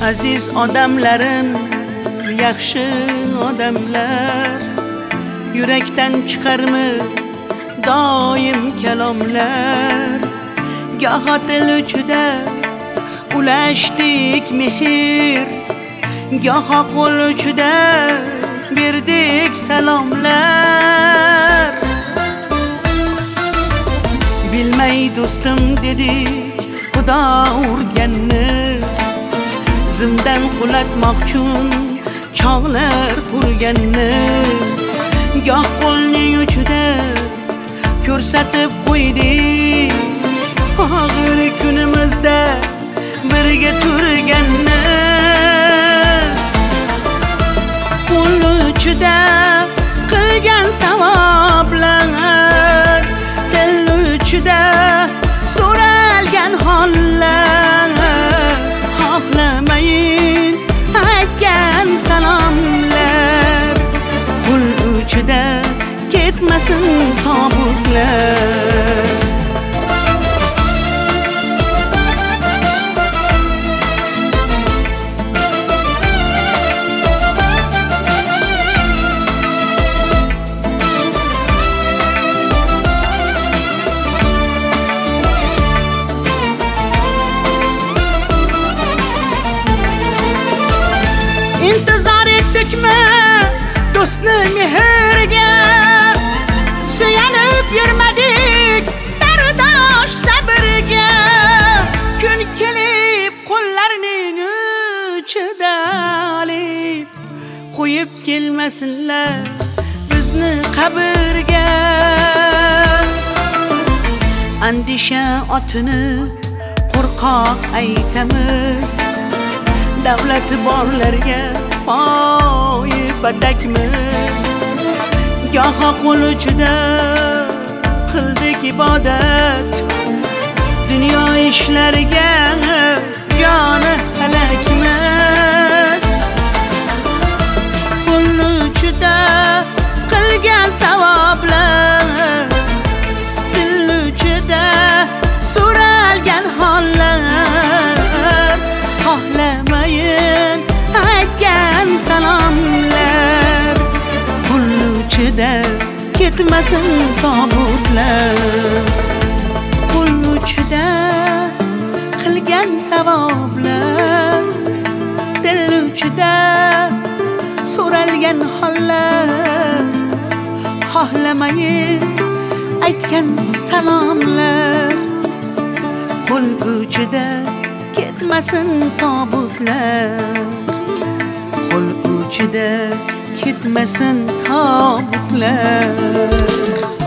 Aziz odamlarim, yaxshi odamlar, yurakdan chiqarmi doim kalomlar. Goho til uchida ulashdik mehr, goho qo'l uchida berdik salomlar. Bilmay do'stim dedik xudo urganni, zimdan qulatmoqchun chog'lar qurganni. Goh qo'lning uchida ko'rsatib qo'ydik, og'ir kunimizda birga turganni. Qo'l uchida qilgan savoblar, til uchida so'ralgan hollar, xohlamayin aytgan salomlar. Qo'l uchida ketmasin tobutlar. İntizar etdikmi do'stni mehrga, suyanib yurmadik dardosh sabrga. Kun kelib qo'llarning uchida olib qo'yib kelmasinlar bizni qabrga. Andisha otini qo'rqoq aytamiz, davlat borlarga poyi batakmiz. Goho qo'l uchida qildik ibodat, dunyo ishlariga joni halakmiz. Qo'l uchida qilgan savoblar, til uchida so'ralgan hollar, xohlamayin aytgan salomlar. Qo'l uchida ketmasin tobutlar. Qo'l uchida qilgan savoblar, til uchida so'ralgan hollar, xohlamayin aytgan salomlar. Qo'l uchida ketmasin tobutlar. Qo'l uchida ketmasin tobutlar.